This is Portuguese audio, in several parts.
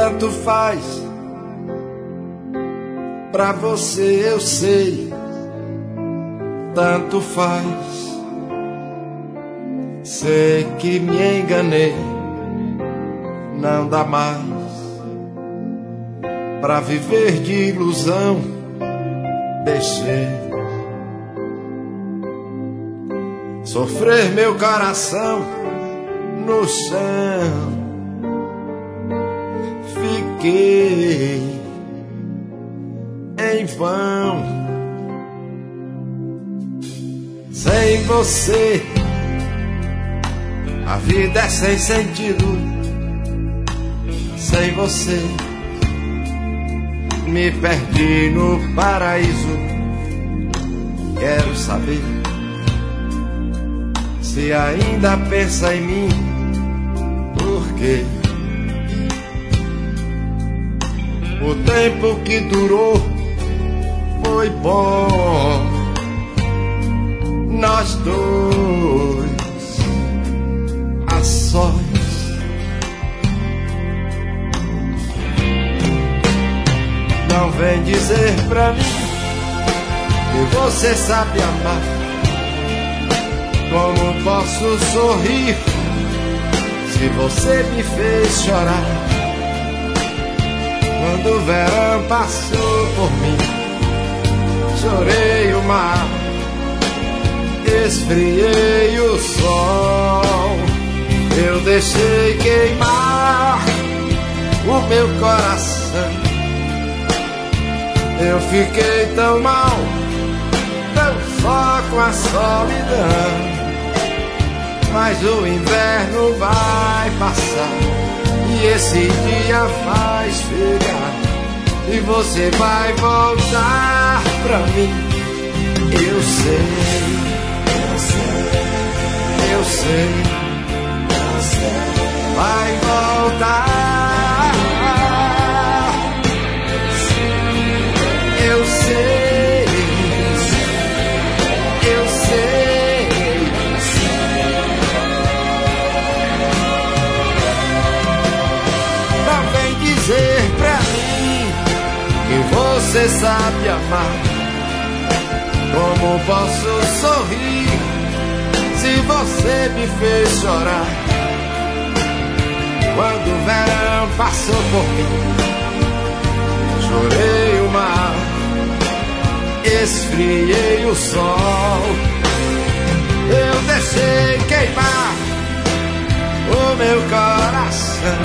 tanto faz. Pra você eu sei, tanto faz. Sei que me enganei, não dá mais pra viver de ilusão. Deixei sofrer meu coração no chão. Fiquei em vão. Sem você a vida é sem sentido. Sem você me perdi no paraíso. Quero saber se ainda pensa em mim. Por quê? O tempo que durou foi bom. Nós dois a sós. Não vem dizer pra mim que você sabe amar. Como posso sorrir se você me fez chorar? Quando o verão passou por mim, chorei o mar, esfriei o sol. Eu deixei queimar o meu coração. Eu fiquei tão mal, tão só com a solidão. Mas o inverno vai passar e esse dia vai chegar e você vai voltar pra mim. Eu sei, eu sei, eu sei. Vai voltar. Eu sei, eu sei. Não vem dizer pra mim que você sabe amar. Como posso sorrir se você me fez chorar? Quando o verão passou por mim, chorei o mar, esfriei o sol. Eu deixei queimar o meu coração.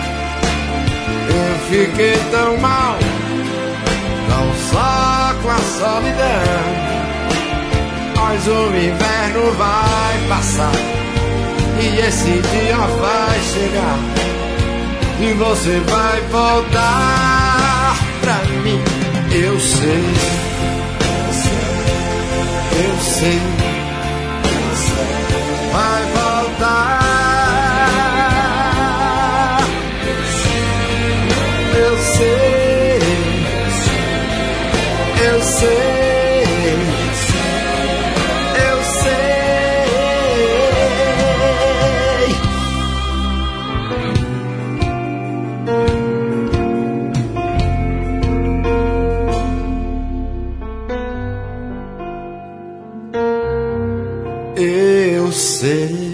Eu fiquei tão mal, não só com a solidão. Mas o inverno vai passar e esse dia vai chegar e você vai voltar pra mim. Eu sei, eu sei, vai voltar. Eu sei, eu sei. Eu sei.